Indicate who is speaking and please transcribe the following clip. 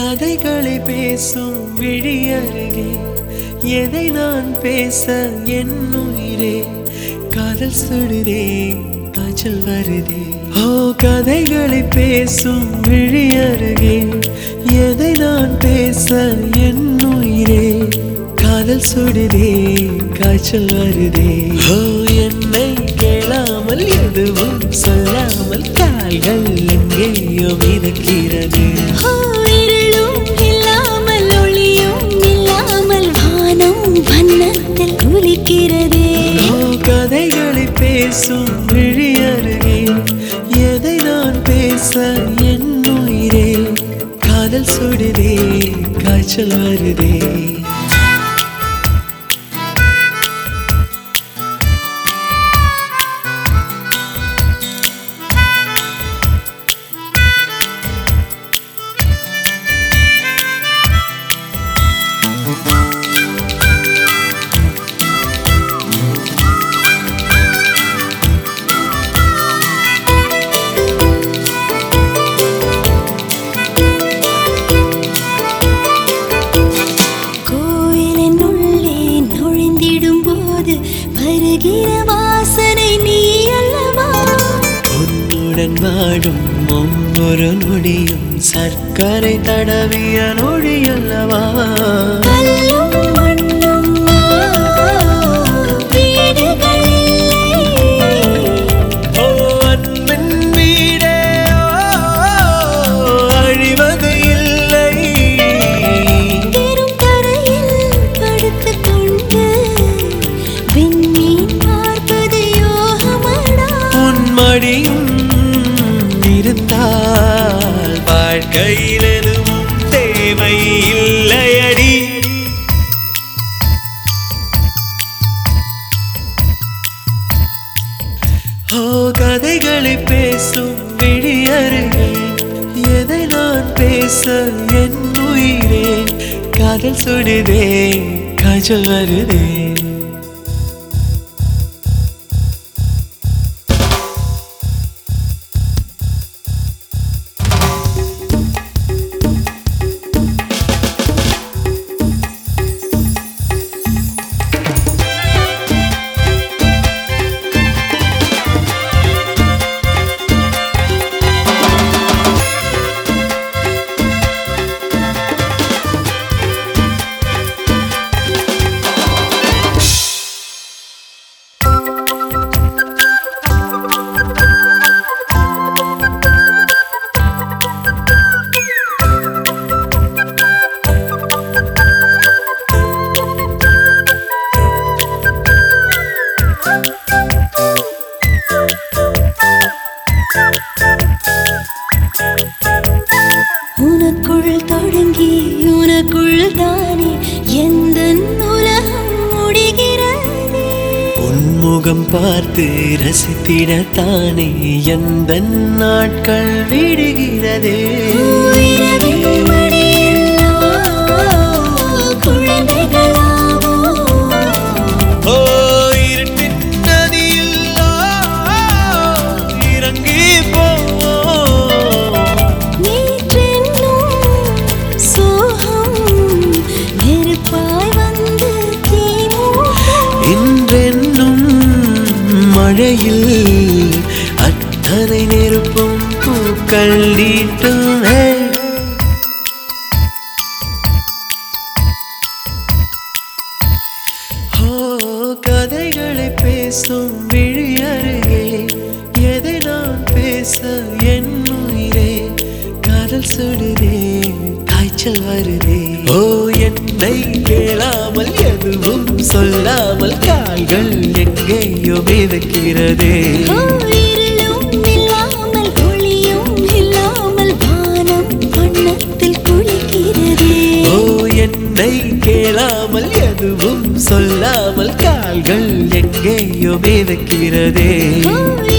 Speaker 1: கதைகளை பேசும் விழி அருகே எதை நான் பேச என் உயிரே காதல் சுடுதே காய்ச்சல் வருதே ஓ கதைகளை பேசும் விழி அருகே எதை நான் பேச என் உயிரே காதல் சுடுதே காய்ச்சல் வருதே ஓ என்னை கேளாமல் எதுவும் சொல்லாமல் கால்கள் எங்கேயோ மிதக்கிறது கதைகளை பேசும் விழி அருகே எதை நான் பேச என் உயிரே காதல் சுடுதே காய்ச்சல் வருதே
Speaker 2: வாசனை நீ அல்லவா
Speaker 1: உன்னுடன் வாழும் ஒவ்வொரு நொடியும் சர்க்கரை தடவிய நொடி அல்லவா இருந்தால் வாழ்க்கையில் எதுவும் தேவை இல்லையடி ஓ கதைகளை பேசும் விழி அருகே எதை நான் பேச என் உயிரே காதல் சுடுதே காய்ச்சல் வருதே
Speaker 2: உனக்குள் தொடங்கி உனக்குள் தானே எந்த உலகம் முடிகிறது
Speaker 1: உன்முகம் பார்த்து ரசித்திடத்தானே எந்த நாட்கள் விடுகிறதே மழையில் அத்தனை நெருப்பும் பூக்கள் நீட்டும் கதைகளை பேசும் விழி அருகே எதை நான் பேச என் உயிரே காதல் சுடுதே காய்ச்சல் வருதே ஓ என்னை கேளாமல் எதுவும் சொல்லாமல் கால்கள் எங்கேயோ மிதக்கிறதே ஓ என்னை கேளாமல் எதுவும் சொல்லாமல் கால்கள் எங்கேயோ மிதக்கிறதே